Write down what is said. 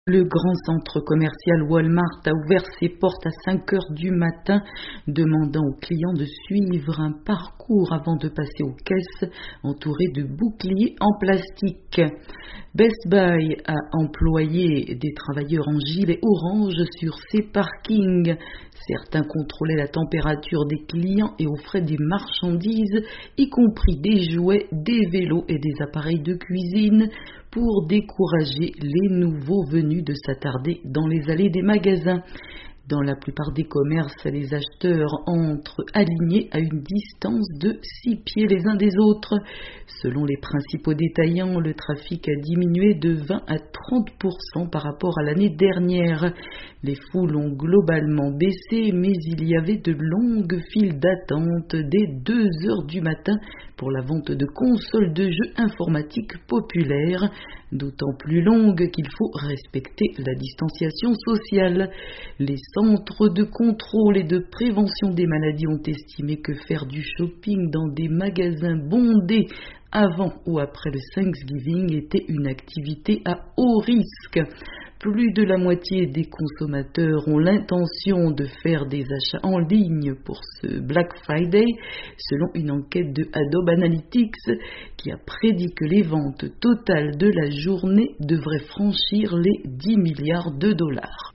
Le grand centre commercial Walmart a ouvert ses portes à 5 heures du matin, demandant aux clients de suivre un parcours avant de passer aux caisses, entourés de boucliers en plastique. Best Buy a employé des travailleurs en gilet orange sur ses parkings. Certains contrôlaient la température des clients et offraient des marchandises, y compris des jouets, des vélos et des appareils de cuisine, pour décourager les nouveaux venus de s'attarder dans les allées des magasins. Dans la plupart des commerces, les acheteurs entrent alignés à une distance de 6 pieds les uns des autres. Selon les principaux détaillants, le trafic a diminué de 20 à 30% par rapport à l'année dernière. Les foules ont globalement baissé, mais il y avait de longues files d'attente dès 2 heures du matin pour la vente de consoles de jeux informatiques populaires, d'autant plus longues qu'il faut respecter la distanciation sociale. Les centres de contrôle et de prévention des maladies ont estimé que faire du shopping dans des magasins bondés avant ou après le Thanksgiving était une activité à haut risque. Plus de la moitié des consommateurs ont l'intention de faire des achats en ligne pour ce Black Friday, selon une enquête de Adobe Analytics qui a prédit que les ventes totales de la journée devraient franchir les 10 milliards de dollars.